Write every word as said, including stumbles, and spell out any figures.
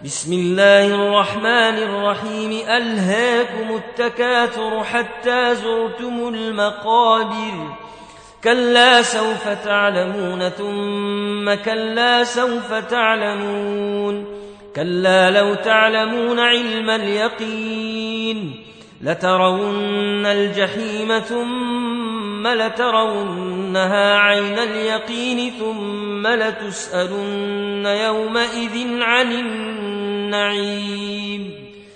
بسم الله الرحمن الرحيم ألهاكم التكاثر حتى زرتم المقابر كلا سوف تعلمون ثم كلا سوف تعلمون كلا لو تعلمون علم اليقين لترون الجحيم ثم لترونها عين اليقين ثم لتسألن يومئذ عن النعيم